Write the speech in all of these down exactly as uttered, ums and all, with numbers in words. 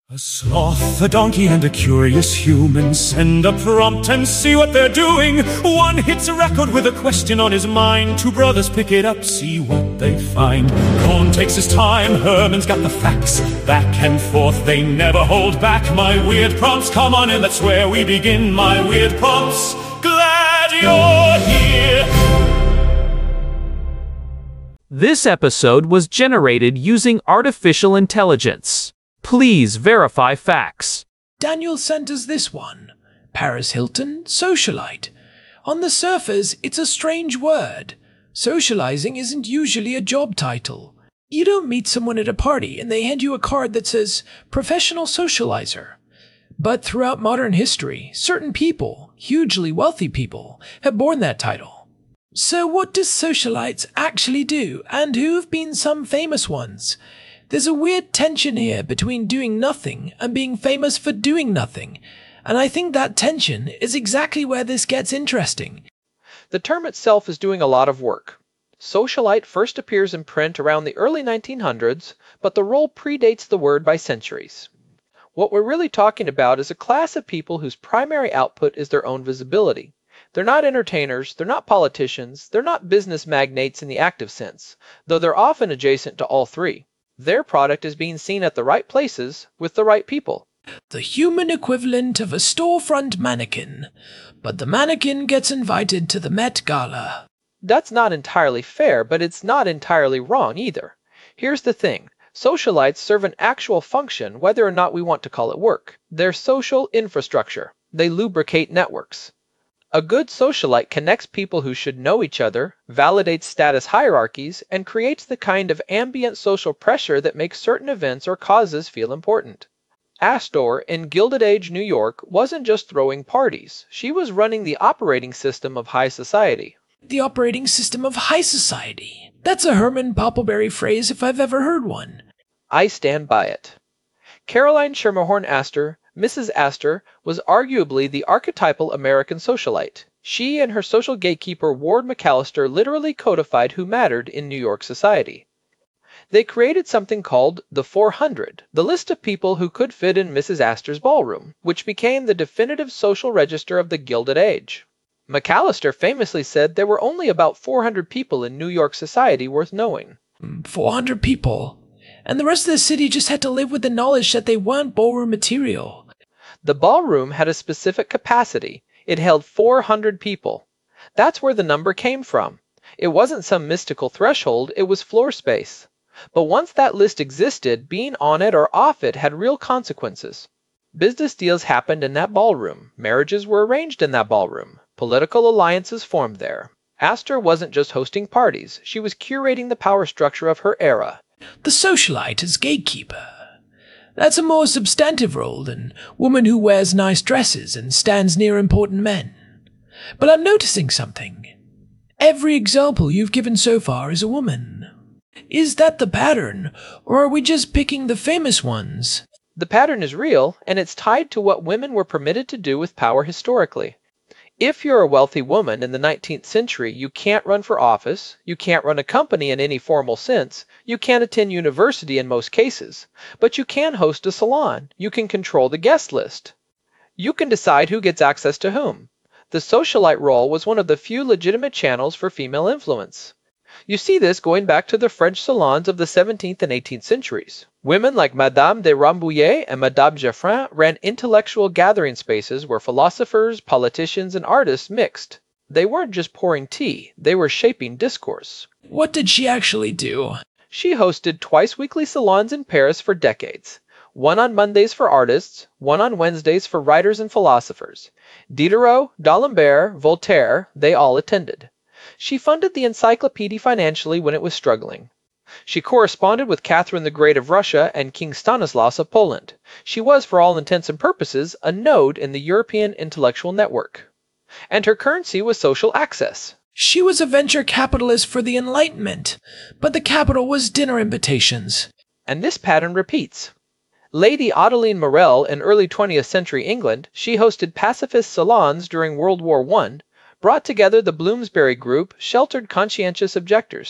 A sloth, a donkey, and a curious human send a prompt and see what they're doing. One hits a record with a question on his mind. Two brothers pick it up, see what they find. Cohn takes his time, Herman's got the facts. Back and forth, they never hold back. My weird prompts, come on in, that's where we begin. My weird prompts, glad you're here. This episode was generated using artificial intelligence. Please verify facts. Daniel sent us this one. Paris Hilton, socialite. On the surface, it's a strange word. Socializing isn't usually a job title. You don't meet someone at a party and they hand you a card that says, professional socializer. But throughout modern history, certain people, hugely wealthy people, have borne that title. So what do socialites actually do, and who have been some famous ones? There's a weird tension here between doing nothing and being famous for doing nothing, and I think that tension is exactly where this gets interesting. The term itself is doing a lot of work. Socialite first appears in print around the early nineteen hundreds, but the role predates the word by centuries. What we're really talking about is a class of people whose primary output is their own visibility. They're not entertainers, they're not politicians, they're not business magnates in the active sense, though they're often adjacent to all three. Their product is being seen at the right places with the right people. The human equivalent of a storefront mannequin, but the mannequin gets invited to the Met Gala. That's not entirely fair, but it's not entirely wrong either. Here's the thing. Socialites serve an actual function, whether or not we want to call it work. They're social infrastructure. They lubricate networks. A good socialite connects people who should know each other, validates status hierarchies, and creates the kind of ambient social pressure that makes certain events or causes feel important. Astor in Gilded Age, New York, wasn't just throwing parties. She was running the operating system of high society. The operating system of high society. That's a Herman Poppleberry phrase if I've ever heard one. I stand by it. Caroline Schermerhorn Astor, Missus Astor, was arguably the archetypal American socialite. She and her social gatekeeper Ward McAllister literally codified who mattered in New York society. They created something called the four hundred, the list of people who could fit in Missus Astor's ballroom, which became the definitive social register of the Gilded Age. McAllister famously said there were only about four hundred people in New York society worth knowing. four hundred people? And the rest of the city just had to live with the knowledge that they weren't ballroom material. The ballroom had a specific capacity. It held four hundred people. That's where the number came from. It wasn't some mystical threshold, it was floor space. But once that list existed, being on it or off it had real consequences. Business deals happened in that ballroom. Marriages were arranged in that ballroom. Political alliances formed there. Astor wasn't just hosting parties, she was curating the power structure of her era. The socialite as gatekeeper. That's a more substantive role than woman who wears nice dresses and stands near important men. But I'm noticing something. Every example you've given so far is a woman. Is that the pattern, or are we just picking the famous ones? The pattern is real, and it's tied to what women were permitted to do with power historically. If you're a wealthy woman in the nineteenth century, you can't run for office, you can't run a company in any formal sense, you can't attend university in most cases, but you can host a salon, you can control the guest list. You can decide who gets access to whom. The socialite role was one of the few legitimate channels for female influence. You see this going back to the French salons of the seventeenth and eighteenth centuries. Women like Madame de Rambouillet and Madame Geoffrin ran intellectual gathering spaces where philosophers, politicians, and artists mixed. They weren't just pouring tea, they were shaping discourse. What did she actually do? She hosted twice-weekly salons in Paris for decades. One on Mondays for artists, one on Wednesdays for writers and philosophers. Diderot, D'Alembert, Voltaire, they all attended. She funded the Encyclopédie financially when it was struggling. She corresponded with Catherine the Great of Russia and King Stanislaus of Poland. She was, for all intents and purposes, a node in the European intellectual network. And her currency was social access. She was a venture capitalist for the Enlightenment, but the capital was dinner invitations. And this pattern repeats. Lady Adeline Morel in early twentieth century England, she hosted pacifist salons during World War One, brought together the Bloomsbury Group, sheltered conscientious objectors.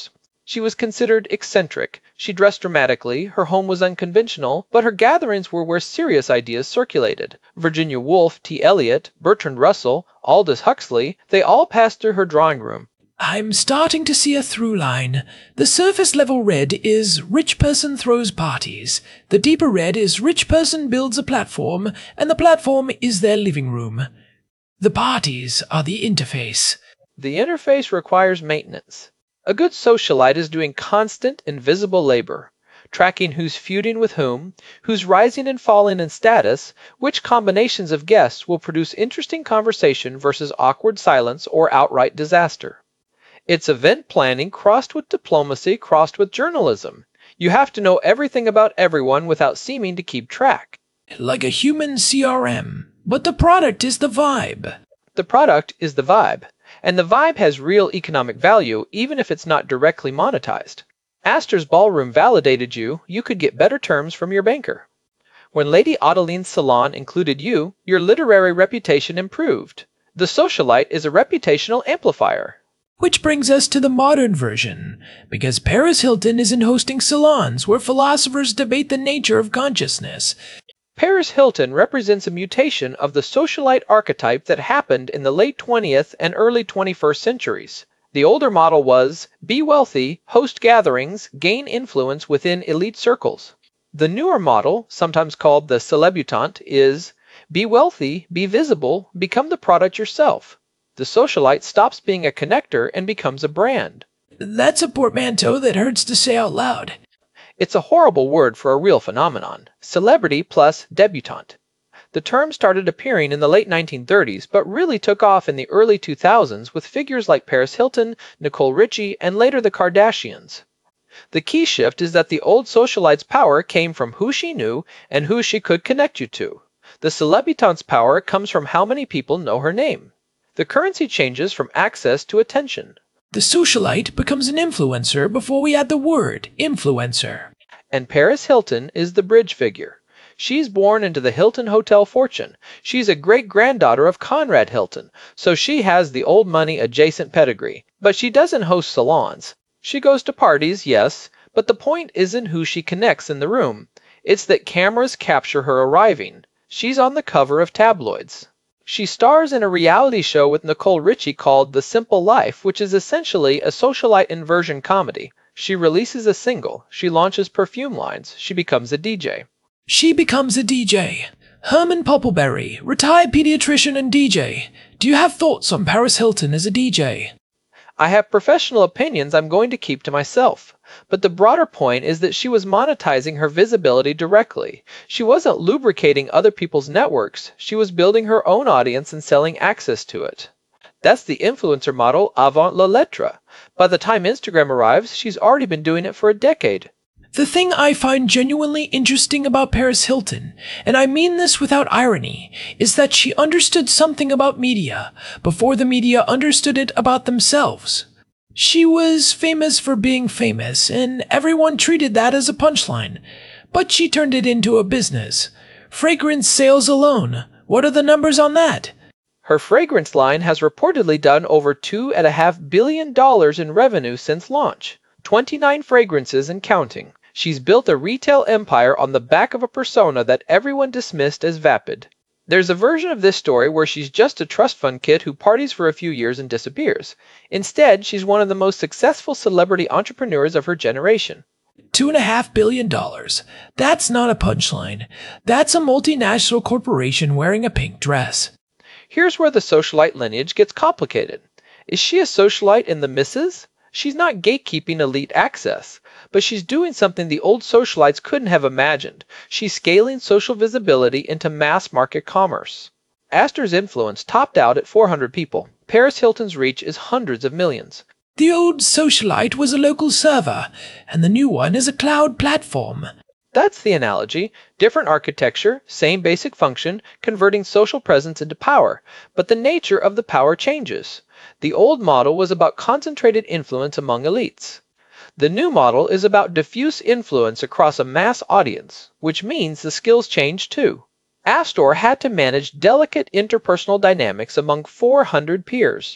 She was considered eccentric. She dressed dramatically, her home was unconventional, but her gatherings were where serious ideas circulated. Virginia Woolf, T. Eliot, Bertrand Russell, Aldous Huxley, they all passed through her drawing room. I'm starting to see a through line. The surface level red is rich person throws parties. The deeper red is rich person builds a platform, and the platform is their living room. The parties are the interface. The interface requires maintenance. A good socialite is doing constant, invisible labor, tracking who's feuding with whom, who's rising and falling in status, which combinations of guests will produce interesting conversation versus awkward silence or outright disaster. It's event planning crossed with diplomacy crossed with journalism. You have to know everything about everyone without seeming to keep track. Like a human C R M, but the product is the vibe. The product is the vibe, and the vibe has real economic value even if it's not directly monetized. Astor's Ballroom validated you, you could get better terms from your banker. When Lady Adeline's salon included you, your literary reputation improved. The socialite is a reputational amplifier. Which brings us to the modern version, because Paris Hilton isn't hosting salons where philosophers debate the nature of consciousness. Paris Hilton represents a mutation of the socialite archetype that happened in the late twentieth and early twenty-first centuries. The older model was, be wealthy, host gatherings, gain influence within elite circles. The newer model, sometimes called the celebutante, is, be wealthy, be visible, become the product yourself. The socialite stops being a connector and becomes a brand. That's a portmanteau that hurts to say out loud. It's a horrible word for a real phenomenon. Celebrity plus debutante. The term started appearing in the late nineteen thirties, but really took off in the early two thousands with figures like Paris Hilton, Nicole Richie, and later the Kardashians. The key shift is that the old socialite's power came from who she knew and who she could connect you to. The celebutante's power comes from how many people know her name. The currency changes from access to attention. The socialite becomes an influencer before we add the word influencer. And Paris Hilton is the bridge figure. She's born into the Hilton Hotel fortune. She's a great-granddaughter of Conrad Hilton, so she has the old money adjacent pedigree. But she doesn't host salons. She goes to parties, yes, but the point isn't who she connects in the room. It's that cameras capture her arriving. She's on the cover of tabloids. She stars in a reality show with Nicole Richie called The Simple Life, which is essentially a socialite inversion comedy. She releases a single. She launches perfume lines. She becomes a D J. She becomes a D J. Herman Poppleberry, retired pediatrician and D J. Do you have thoughts on Paris Hilton as a D J? I have professional opinions I'm going to keep to myself. But the broader point is that she was monetizing her visibility directly. She wasn't lubricating other people's networks. She was building her own audience and selling access to it. That's the influencer model avant la lettre. By the time Instagram arrives, she's already been doing it for a decade. The thing I find genuinely interesting about Paris Hilton, and I mean this without irony, is that she understood something about media before the media understood it about themselves. She was famous for being famous, and everyone treated that as a punchline. But she turned it into a business. Fragrance sales alone. What are the numbers on that? Her fragrance line has reportedly done over two and a half billion dollars in revenue since launch. twenty-nine fragrances and counting. She's built a retail empire on the back of a persona that everyone dismissed as vapid. There's a version of this story where she's just a trust fund kid who parties for a few years and disappears. Instead, she's one of the most successful celebrity entrepreneurs of her generation. Two and a half billion dollars. That's not a punchline. That's a multinational corporation wearing a pink dress. Here's where the socialite lineage gets complicated. Is she a socialite in the misses? She's not gatekeeping elite access, but she's doing something the old socialites couldn't have imagined. She's scaling social visibility into mass market commerce. Astor's influence topped out at four hundred people. Paris Hilton's reach is hundreds of millions. The old socialite was a local server, and the new one is a cloud platform. That's the analogy. Different architecture, same basic function, converting social presence into power, but the nature of the power changes. The old model was about concentrated influence among elites. The new model is about diffuse influence across a mass audience, which means the skills change too. Astor had to manage delicate interpersonal dynamics among four hundred peers.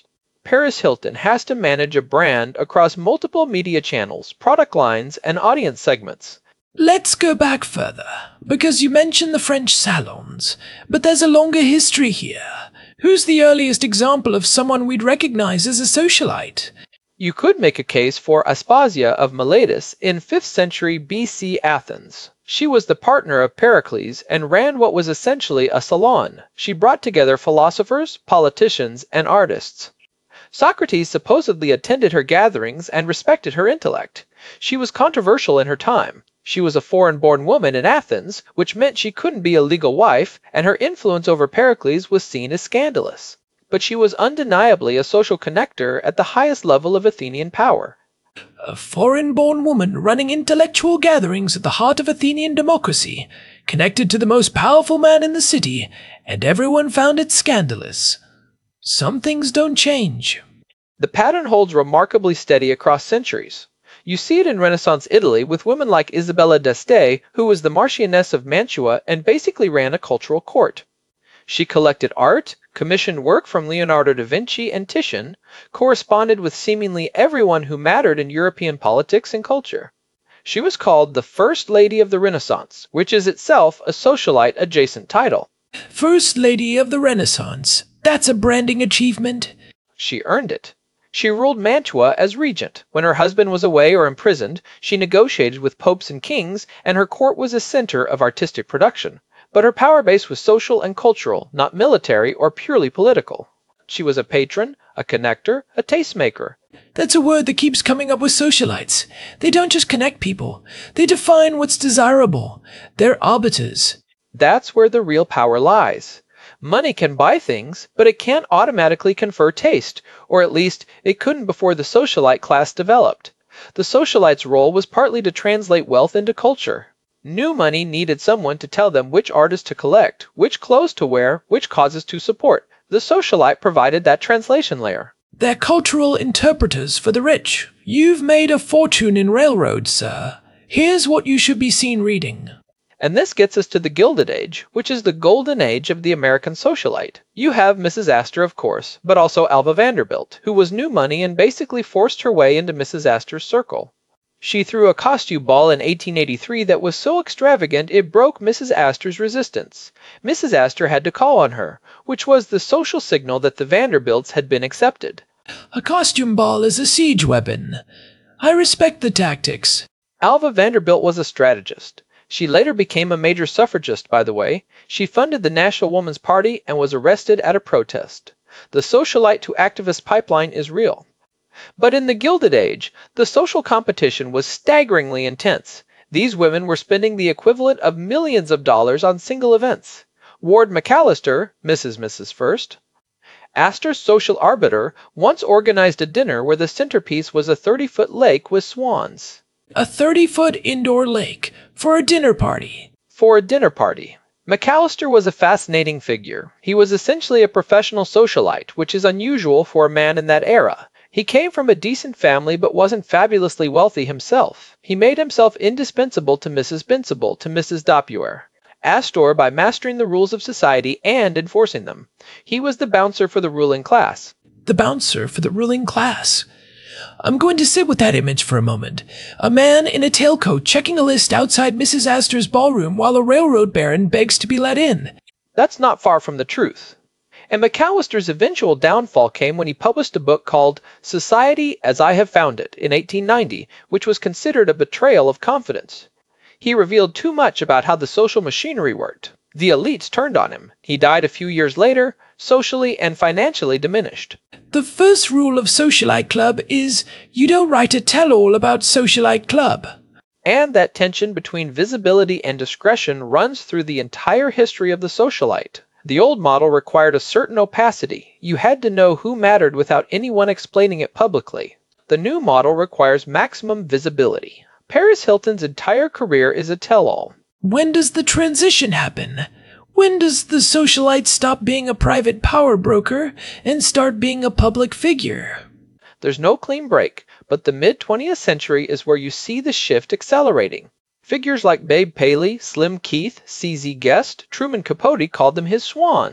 Paris Hilton has to manage a brand across multiple media channels, product lines, and audience segments. Let's go back further, because you mentioned the French salons, but there's a longer history here. Who's the earliest example of someone we'd recognize as a socialite? You could make a case for Aspasia of Miletus in fifth century B C Athens. She was the partner of Pericles and ran what was essentially a salon. She brought together philosophers, politicians, and artists. Socrates supposedly attended her gatherings and respected her intellect. She was controversial in her time. She was a foreign-born woman in Athens, which meant she couldn't be a legal wife, and her influence over Pericles was seen as scandalous. But she was undeniably a social connector at the highest level of Athenian power. A foreign-born woman running intellectual gatherings at the heart of Athenian democracy, connected to the most powerful man in the city, and everyone found it scandalous. Some things don't change. The pattern holds remarkably steady across centuries. You see it in Renaissance Italy with women like Isabella d'Este, who was the Marchioness of Mantua and basically ran a cultural court. She collected art, commissioned work from Leonardo da Vinci and Titian, corresponded with seemingly everyone who mattered in European politics and culture. She was called the First Lady of the Renaissance, which is itself a socialite-adjacent title. First Lady of the Renaissance. That's a branding achievement. She earned it. She ruled Mantua as regent. When her husband was away or imprisoned, she negotiated with popes and kings, and her court was a center of artistic production. But her power base was social and cultural, not military or purely political. She was a patron, a connector, a tastemaker. That's a word that keeps coming up with socialites. They don't just connect people. They define what's desirable. They're arbiters. That's where the real power lies. Money can buy things, but it can't automatically confer taste, or at least it couldn't before the socialite class developed. The socialite's role was partly to translate wealth into culture. New money needed someone to tell them which artists to collect, which clothes to wear, which causes to support. The socialite provided that translation layer. They're cultural interpreters for the rich. You've made a fortune in railroads, sir. Here's what you should be seen reading. And this gets us to the Gilded Age, which is the golden age of the American socialite. You have Missus Astor, of course, but also Alva Vanderbilt, who was new money and basically forced her way into Missus Astor's circle. She threw a costume ball in eighteen eighty-three that was so extravagant it broke Missus Astor's resistance. Missus Astor had to call on her, which was the social signal that the Vanderbilts had been accepted. A costume ball is a siege weapon. I respect the tactics. Alva Vanderbilt was a strategist. She later became a major suffragist, by the way. She funded the National Woman's Party and was arrested at a protest. The socialite to activist pipeline is real. But in the Gilded Age, the social competition was staggeringly intense. These women were spending the equivalent of millions of dollars on single events. Ward McAllister, Missus Missus First, Astor's social arbiter, once organized a dinner where the centerpiece was a thirty-foot lake with swans. A thirty-foot indoor lake for a dinner party. For a dinner party. McAllister was a fascinating figure. He was essentially a professional socialite, which is unusual for a man in that era. He came from a decent family but wasn't fabulously wealthy himself. He made himself indispensable to Missus Bencible, to Missus Doppler. Astor by mastering the rules of society and enforcing them. He was the bouncer for the ruling class. The bouncer for the ruling class. I'm going to sit with that image for a moment. A man in a tailcoat checking a list outside Missus Astor's ballroom while a railroad baron begs to be let in. That's not far from the truth. And McAllister's eventual downfall came when he published a book called Society as I Have Found It in eighteen ninety, which was considered a betrayal of confidence. He revealed too much about how the social machinery worked. The elites turned on him. He died a few years later, socially and financially diminished. The first rule of Socialite Club is you don't write a tell-all about Socialite Club. And that tension between visibility and discretion runs through the entire history of the socialite. The old model required a certain opacity. You had to know who mattered without anyone explaining it publicly. The new model requires maximum visibility. Paris Hilton's entire career is a tell-all. When does the transition happen? When does the socialite stop being a private power broker and start being a public figure? There's no clean break, but the mid-twentieth century is where you see the shift accelerating. Figures like Babe Paley, Slim Keith, C Z Guest, Truman Capote called them his swans.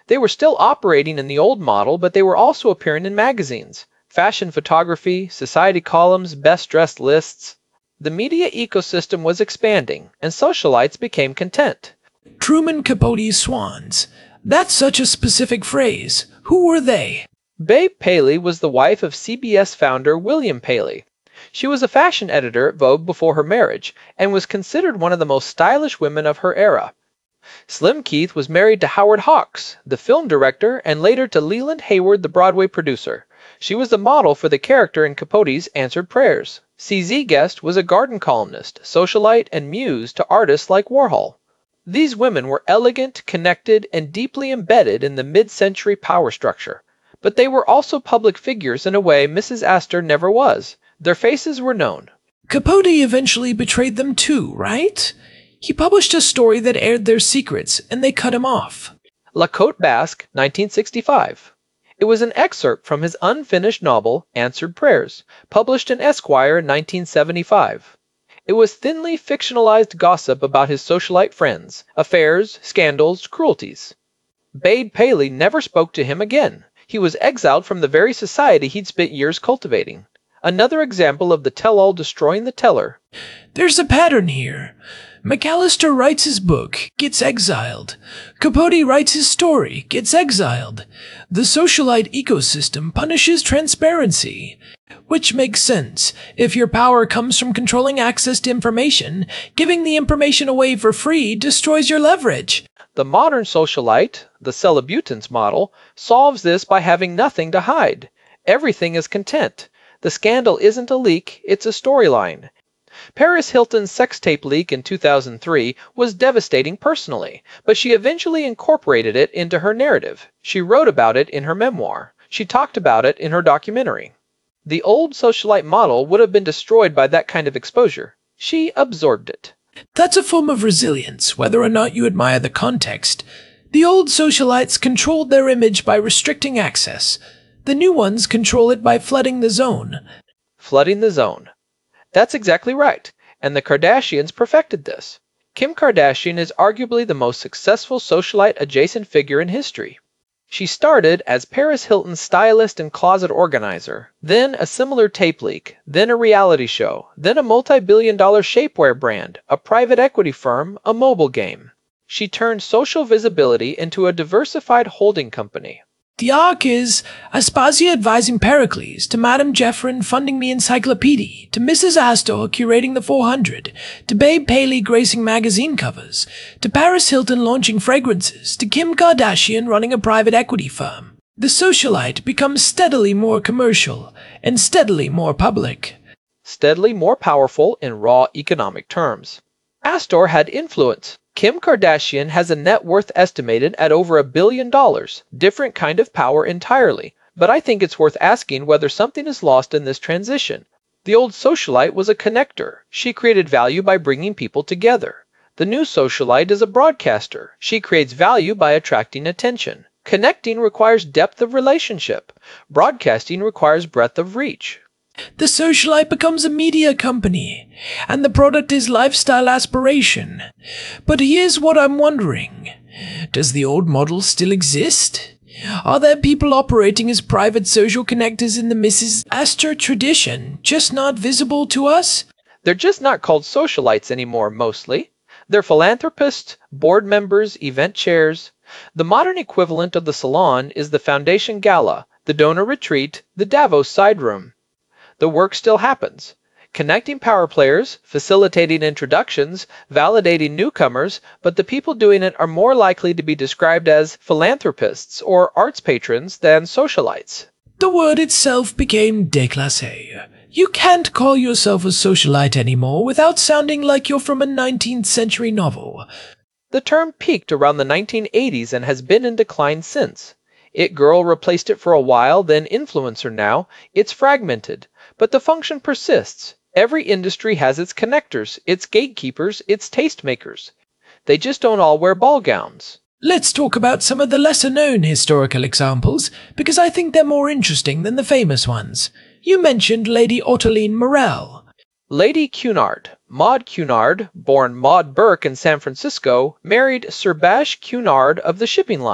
They were still operating in the old model, but they were also appearing in magazines, fashion photography, society columns, best-dressed lists. The media ecosystem was expanding, and socialites became content. Truman Capote's swans. That's such a specific phrase. Who were they? Babe Paley was the wife of C B S founder William Paley. She was a fashion editor at Vogue before her marriage, and was considered one of the most stylish women of her era. Slim Keith was married to Howard Hawks, the film director, and later to Leland Hayward, the Broadway producer. She was the model for the character in Capote's Answered Prayers. C Z Guest was a garden columnist, socialite, and muse to artists like Warhol. These women were elegant, connected, and deeply embedded in the mid-century power structure. But they were also public figures in a way Missus Astor never was. Their faces were known. Capote eventually betrayed them too, right? He published a story that aired their secrets, and they cut him off. La Côte Basque, nineteen sixty-five. It was an excerpt from his unfinished novel, Answered Prayers, published in Esquire in nineteen seventy-five. It was thinly fictionalized gossip about his socialite friends, affairs, scandals, cruelties. Babe Paley never spoke to him again. He was exiled from the very society he'd spent years cultivating. Another example of the tell-all destroying the teller. There's a pattern here. McAllister writes his book, gets exiled. Capote writes his story, gets exiled. The socialite ecosystem punishes transparency. Which makes sense. If your power comes from controlling access to information, giving the information away for free destroys your leverage. The modern socialite, the Celebutins model, solves this by having nothing to hide. Everything is content. The scandal isn't a leak, it's a storyline. Paris Hilton's sex tape leak in two thousand three was devastating personally, but she eventually incorporated it into her narrative. She wrote about it in her memoir. She talked about it in her documentary. The old socialite model would have been destroyed by that kind of exposure. She absorbed it. That's a form of resilience, whether or not you admire the context. The old socialites controlled their image by restricting access. The new ones control it by flooding the zone. Flooding the zone. That's exactly right, and the Kardashians perfected this. Kim Kardashian is arguably the most successful socialite-adjacent figure in history. She started as Paris Hilton's stylist and closet organizer, then a similar tape leak, then a reality show, then a multi-billion dollar shapewear brand, a private equity firm, a mobile game. She turned social visibility into a diversified holding company. The arc is Aspasia advising Pericles, to Madame Geoffrin funding the encyclopedia, to Missus Astor curating the four hundred, to Babe Paley gracing magazine covers, to Paris Hilton launching fragrances, to Kim Kardashian running a private equity firm. The socialite becomes steadily more commercial and steadily more public. Steadily more powerful in raw economic terms. Astor had influence. Kim Kardashian has a net worth estimated at over a billion dollars, different kind of power entirely, but I think it's worth asking whether something is lost in this transition. The old socialite was a connector. She created value by bringing people together. The new socialite is a broadcaster. She creates value by attracting attention. Connecting requires depth of relationship. Broadcasting requires breadth of reach. The socialite becomes a media company, and the product is lifestyle aspiration. But here's what I'm wondering. Does the old model still exist? Are there people operating as private social connectors in the Missus Astor tradition, just not visible to us? They're just not called socialites anymore, mostly. They're philanthropists, board members, event chairs. The modern equivalent of the salon is the foundation gala, the donor retreat, the Davos side room. The work still happens. Connecting power players, facilitating introductions, validating newcomers, but the people doing it are more likely to be described as philanthropists or arts patrons than socialites. The word itself became déclassé. You can't call yourself a socialite anymore without sounding like you're from a nineteenth century novel. The term peaked around the nineteen eighties and has been in decline since. It Girl replaced it for a while, then Influencer now. It's fragmented, but the function persists. Every industry has its connectors, its gatekeepers, its tastemakers. They just don't all wear ball gowns. Let's talk about some of the lesser-known historical examples, because I think they're more interesting than the famous ones. You mentioned Lady Ottoline Morell. Lady Cunard, Maud Cunard, born Maud Burke in San Francisco, married Sir Bash Cunard of the shipping line.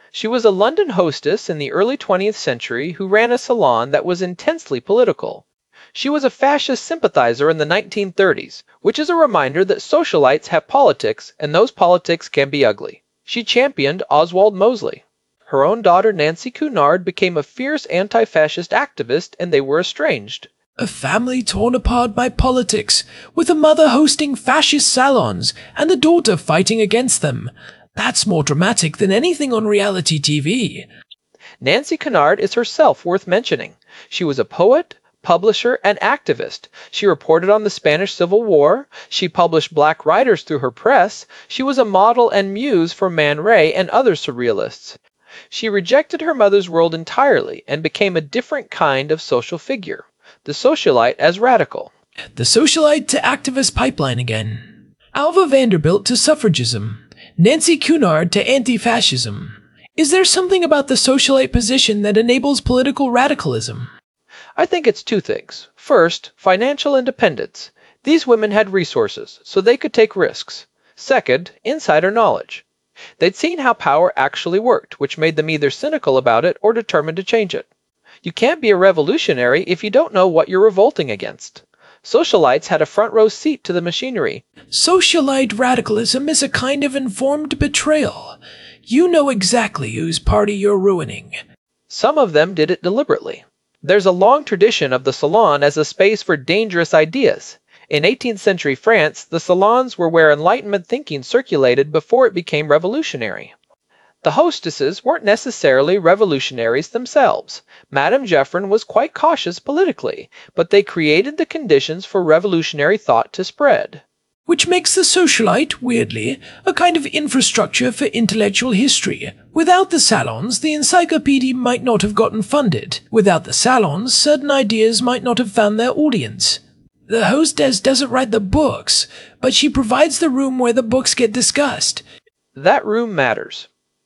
She was a London hostess in the early twentieth century who ran a salon that was intensely political. She was a fascist sympathizer in the nineteen thirties, which is a reminder that socialites have politics and those politics can be ugly. She championed Oswald Mosley. Her own daughter Nancy Cunard became a fierce anti-fascist activist and they were estranged. A family torn apart by politics, with a mother hosting fascist salons and a daughter fighting against them. That's more dramatic than anything on reality T V. Nancy Cunard is herself worth mentioning. She was a poet, publisher, and activist. She reported on the Spanish Civil War. She published black writers through her press. She was a model and muse for Man Ray and other surrealists. She rejected her mother's world entirely and became a different kind of social figure, the socialite as radical. The socialite to activist pipeline again. Alva Vanderbilt to suffragism. Nancy Cunard to anti-fascism. Is there something about the socialite position that enables political radicalism? I think it's two things. First, financial independence. These women had resources, so they could take risks. Second, insider knowledge. They'd seen how power actually worked, which made them either cynical about it or determined to change it. You can't be a revolutionary if you don't know what you're revolting against. Socialites had a front row seat to the machinery. Socialite radicalism is a kind of informed betrayal. You know exactly whose party you're ruining. Some of them did it deliberately. There's a long tradition of the salon as a space for dangerous ideas. In eighteenth century France, the salons were where Enlightenment thinking circulated before it became revolutionary. The hostesses weren't necessarily revolutionaries themselves. Madame Geoffrin was quite cautious politically, but they created the conditions for revolutionary thought to spread. Which makes the socialite, weirdly, a kind of infrastructure for intellectual history. Without the salons, the encyclopedia might not have gotten funded. Without the salons, certain ideas might not have found their audience. The hostess doesn't write the books, but she provides the room where the books get discussed. That room matters.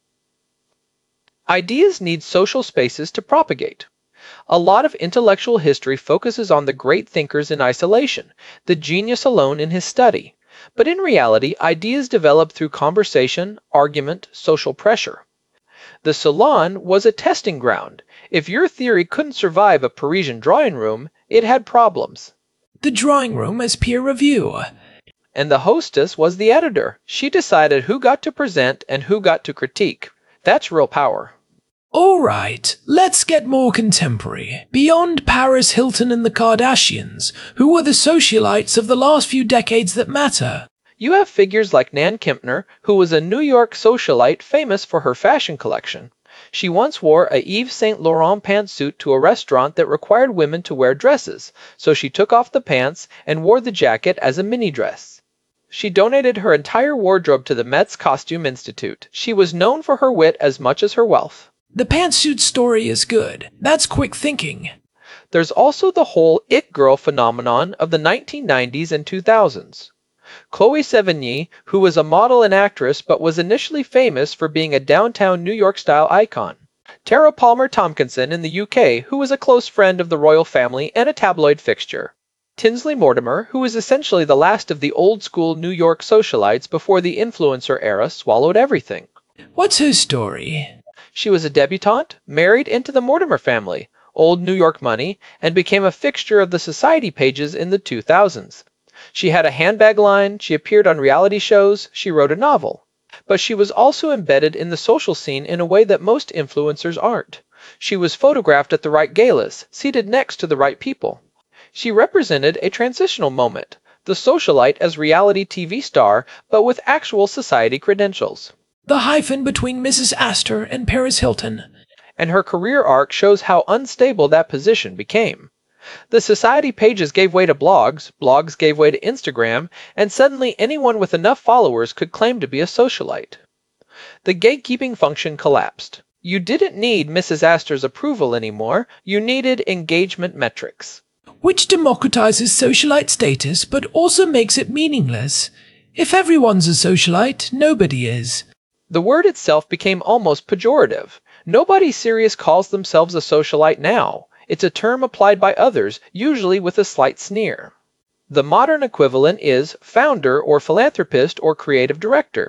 Ideas need social spaces to propagate. A lot of intellectual history focuses on the great thinkers in isolation, the genius alone in his study. But in reality, ideas develop through conversation, argument, social pressure. The salon was a testing ground. If your theory couldn't survive a Parisian drawing room, it had problems. The drawing room as peer review. And the hostess was the editor. She decided who got to present and who got to critique. That's real power. All right, let's get more contemporary. Beyond Paris Hilton and the Kardashians, who are the socialites of the last few decades that matter? You have figures like Nan Kempner, who was a New York socialite famous for her fashion collection. She once wore a Yves Saint Laurent pantsuit to a restaurant that required women to wear dresses, so she took off the pants and wore the jacket as a mini dress. She donated her entire wardrobe to the Met's Costume Institute. She was known for her wit as much as her wealth. The pantsuit story is good. That's quick thinking. There's also the whole it girl phenomenon of the nineteen nineties and two thousands. Chloe Sevigny, who was a model and actress but was initially famous for being a downtown New York-style icon. Tara Palmer Tomkinson in the U K, who was a close friend of the royal family and a tabloid fixture. Tinsley Mortimer, who was essentially the last of the old-school New York socialites before the influencer era swallowed everything. What's her story? She was a debutante, married into the Mortimer family, old New York money, and became a fixture of the society pages in the two thousands. She had a handbag line, she appeared on reality shows, she wrote a novel. But she was also embedded in the social scene in a way that most influencers aren't. She was photographed at the right galas, seated next to the right people. She represented a transitional moment, the socialite as reality T V star, but with actual society credentials. The hyphen between Missus Astor and Paris Hilton. And her career arc shows how unstable that position became. The society pages gave way to blogs, blogs gave way to Instagram, and suddenly anyone with enough followers could claim to be a socialite. The gatekeeping function collapsed. You didn't need Missus Astor's approval anymore, you needed engagement metrics. Which democratizes socialite status but also makes it meaningless. If everyone's a socialite, nobody is. The word itself became almost pejorative. Nobody serious calls themselves a socialite now. It's a term applied by others, usually with a slight sneer. The modern equivalent is founder or philanthropist or creative director.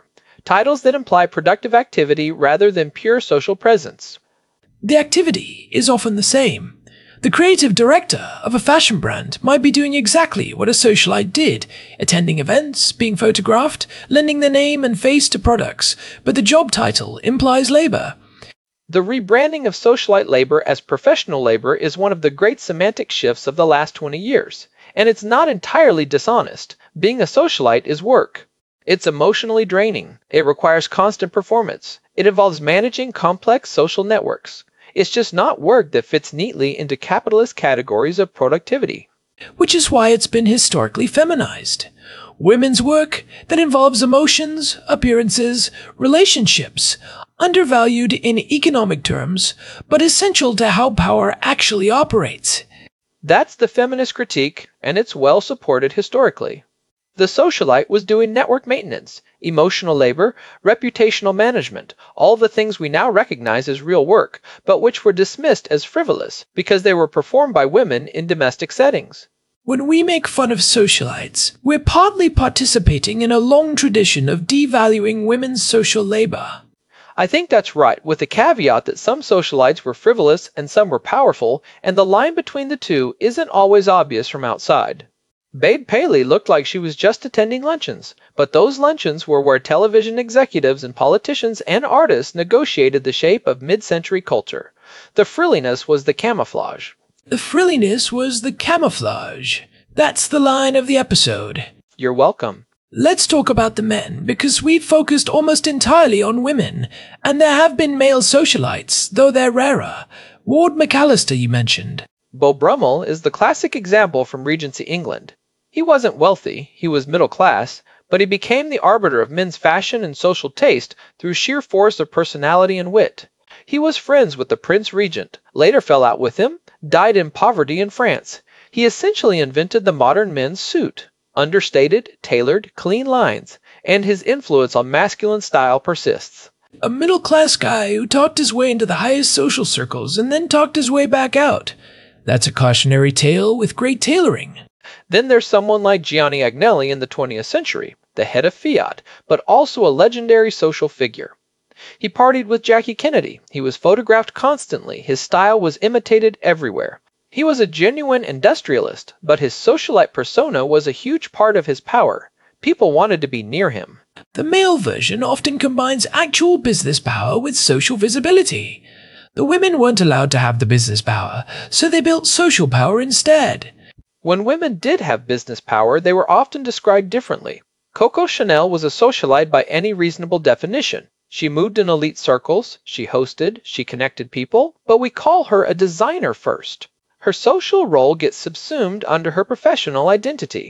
titles that imply productive activity rather than pure social presence. The activity is often the same. The creative director of a fashion brand might be doing exactly what a socialite did, attending events, being photographed, lending their name and face to products, but the job title implies labor. The rebranding of socialite labor as professional labor is one of the great semantic shifts of the last twenty years, and it's not entirely dishonest. Being a socialite is work. It's emotionally draining. It requires constant performance. It involves managing complex social networks. It's just not work that fits neatly into capitalist categories of productivity. Which is why it's been historically feminized. Women's work that involves emotions, appearances, relationships, undervalued in economic terms, but essential to how power actually operates. That's the feminist critique, and it's well supported historically. The socialite was doing network maintenance, emotional labor, reputational management, all the things we now recognize as real work, but which were dismissed as frivolous because they were performed by women in domestic settings. When we make fun of socialites, we're partly participating in a long tradition of devaluing women's social labor. I think that's right, with the caveat that some socialites were frivolous and some were powerful, and the line between the two isn't always obvious from outside. Babe Paley looked like she was just attending luncheons, but those luncheons were where television executives and politicians and artists negotiated the shape of mid-century culture. The frilliness was the camouflage. The frilliness was the camouflage. That's the line of the episode. You're welcome. Let's talk about the men, because we've focused almost entirely on women, and there have been male socialites, though they're rarer. Ward McAllister you mentioned. Beau Brummel is the classic example from Regency England. He wasn't wealthy, he was middle class, but he became the arbiter of men's fashion and social taste through sheer force of personality and wit. He was friends with the Prince Regent, later fell out with him, died in poverty in France. He essentially invented the modern men's suit. Understated, tailored, clean lines, and his influence on masculine style persists. A middle-class guy who talked his way into the highest social circles and then talked his way back out. That's a cautionary tale with great tailoring. Then there's someone like Gianni Agnelli in the twentieth century, the head of Fiat, but also a legendary social figure. He partied with Jackie Kennedy. He was photographed constantly. His style was imitated everywhere. He was a genuine industrialist, but his socialite persona was a huge part of his power. People wanted to be near him. The male version often combines actual business power with social visibility. The women weren't allowed to have the business power, so they built social power instead. When women did have business power, they were often described differently. Coco Chanel was a socialite by any reasonable definition. She moved in elite circles, she hosted, she connected people, but we call her a designer first. Her social role gets subsumed under her professional identity.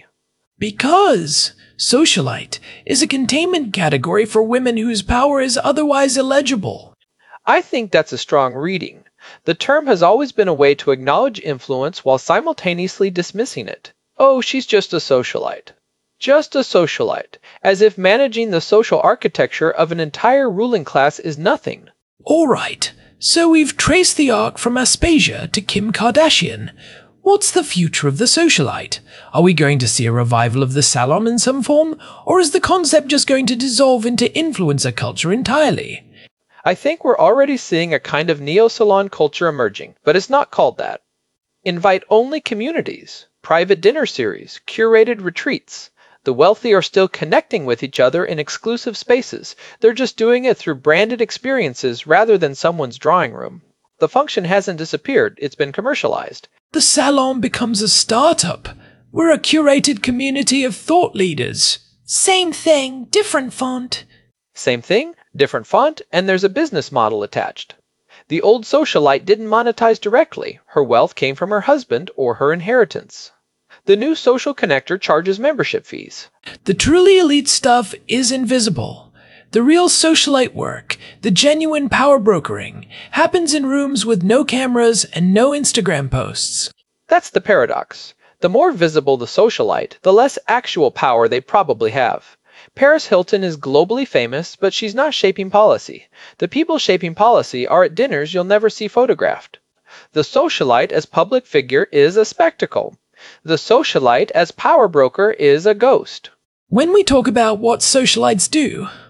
Because socialite is a containment category for women whose power is otherwise illegible. I think that's a strong reading. The term has always been a way to acknowledge influence while simultaneously dismissing it. Oh, she's just a socialite. Just a socialite, as if managing the social architecture of an entire ruling class is nothing. All right, so we've traced the arc from Aspasia to Kim Kardashian. What's the future of the socialite? Are we going to see a revival of the salon in some form, or is the concept just going to dissolve into influencer culture entirely? I think we're already seeing a kind of neo-salon culture emerging, but it's not called that. Invite-only communities, private dinner series, curated retreats. The wealthy are still connecting with each other in exclusive spaces. They're just doing it through branded experiences rather than someone's drawing room. The function hasn't disappeared, it's been commercialized. The salon becomes a startup. We're a curated community of thought leaders. Same thing, different font. Same thing, different font, and there's a business model attached. The old socialite didn't monetize directly. Her wealth came from her husband or her inheritance. The new social connector charges membership fees. The truly elite stuff is invisible. The real socialite work, the genuine power brokering, happens in rooms with no cameras and no Instagram posts. That's the paradox. The more visible the socialite, the less actual power they probably have. Paris Hilton is globally famous, but she's not shaping policy. The people shaping policy are at dinners you'll never see photographed. The socialite as public figure is a spectacle. The socialite as power broker is a ghost. When we talk about what socialites do,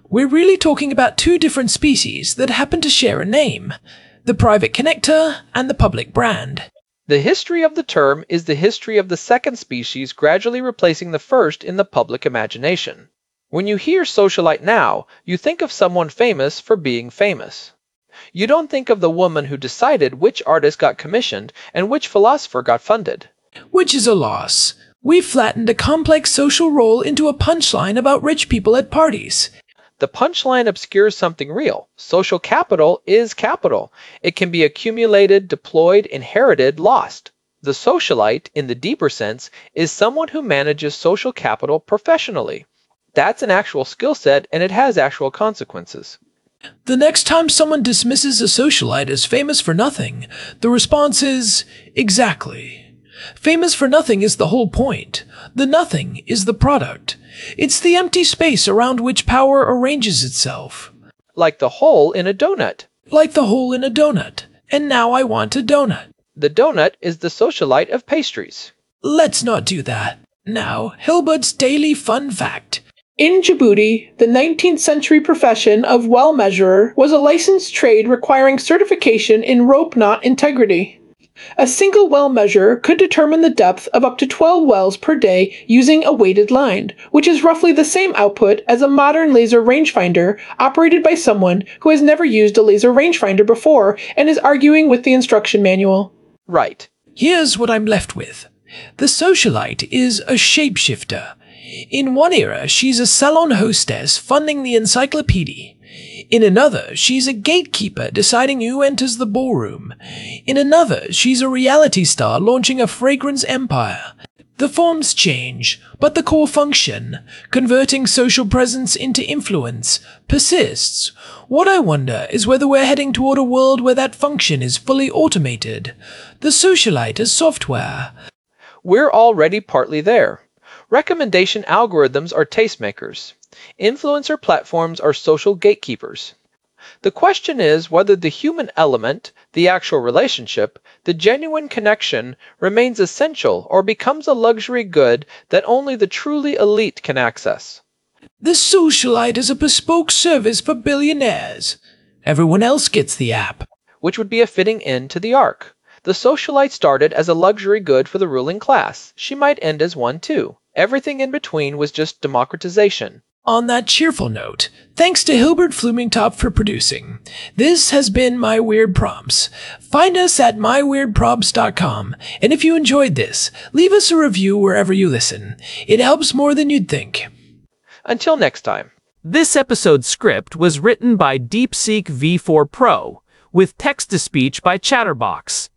We're really talking about two different species that happen to share a name, the private connector and the public brand. The history of the term is the history of the second species gradually replacing the first in the public imagination. When you hear socialite now, you think of someone famous for being famous. You don't think of the woman who decided which artist got commissioned and which philosopher got funded. Which is a loss. We flattened a complex social role into a punchline about rich people at parties. The punchline obscures something real. Social capital is capital. It can be accumulated, deployed, inherited, lost. The socialite, in the deeper sense, is someone who manages social capital professionally. That's an actual skill set, and it has actual consequences. The next time someone dismisses a socialite as famous for nothing, the response is, exactly. Famous for nothing is the whole point. The nothing is the product. It's the empty space around which power arranges itself. Like the hole in a donut. Like the hole in a donut. And now I want a donut. The donut is the socialite of pastries. Let's not do that. Now, Hilbert's daily fun fact. In Djibouti, the nineteenth century profession of well measurer was a licensed trade requiring certification in rope knot integrity. A single well measure could determine the depth of up to twelve wells per day using a weighted line, which is roughly the same output as a modern laser rangefinder operated by someone who has never used a laser rangefinder before and is arguing with the instruction manual. Right. Here's what I'm left with. The socialite is a shapeshifter. In one era, she's a salon hostess funding the encyclopedia. In another, she's a gatekeeper deciding who enters the ballroom. In another, she's a reality star launching a fragrance empire. The forms change, but the core function, converting social presence into influence, persists. What I wonder is whether we're heading toward a world where that function is fully automated. The socialite is software. We're already partly there. Recommendation algorithms are tastemakers. Influencer platforms are social gatekeepers. The question is whether the human element, the actual relationship, the genuine connection, remains essential or becomes a luxury good that only the truly elite can access. The socialite is a bespoke service for billionaires. Everyone else gets the app. Which would be a fitting end to the arc. The socialite started as a luxury good for the ruling class. She might end as one too. Everything in between was just democratization. On that cheerful note, thanks to Hilbert Flumingtop for producing. This has been My Weird Prompts. Find us at my weird prompts dot com, and if you enjoyed this, leave us a review wherever you listen. It helps more than you'd think. Until next time. This episode's script was written by DeepSeek V four Pro, with text-to-speech by Chatterbox.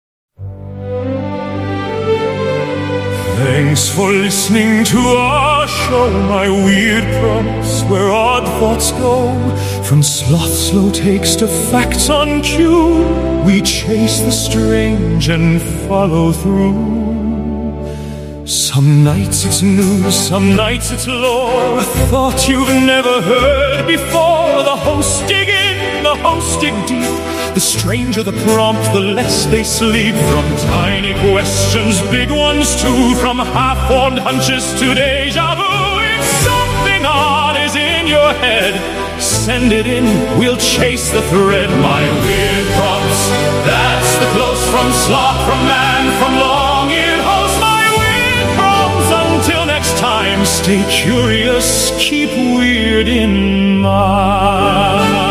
Thanks for listening to our show, My Weird Prompts, where odd thoughts go. From sloth slow takes to facts on cue, we chase the strange and follow through. Some nights it's news, some nights it's lore, a thought you've never heard before. The hosts dig in, the hosts dig deep. The stranger the prompt, the less they sleep. From tiny questions, big ones too. From half-formed hunches to deja vu. If something odd is in your head, send it in, we'll chase the thread. My Weird Prompts, that's the close from sloth, from man, from long-eared host. My Weird Prompts, until next time, stay curious, keep weird in mind.